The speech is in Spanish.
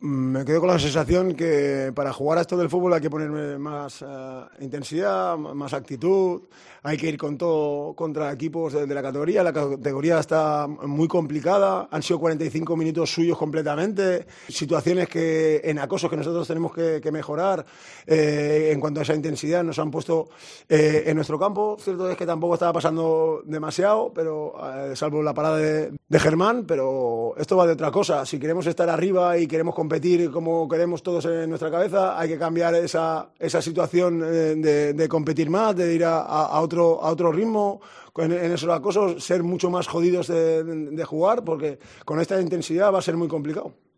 Me quedo con la sensación que para jugar a esto del fútbol hay que poner más intensidad, más actitud, hay que ir con todo contra equipos de la categoría. La categoría está muy complicada, han sido 45 minutos suyos completamente, situaciones en acosos que nosotros tenemos que mejorar en cuanto a esa intensidad nos han puesto en nuestro campo. Cierto es que tampoco estaba pasando demasiado, pero salvo la parada de Germán, pero esto va de otra cosa. Si queremos estar arriba y queremos competir como queremos todos en nuestra cabeza, hay que cambiar esa situación de competir más, de ir a otro ritmo, en esos acosos, ser mucho más jodidos de jugar, porque con esta intensidad va a ser muy complicado.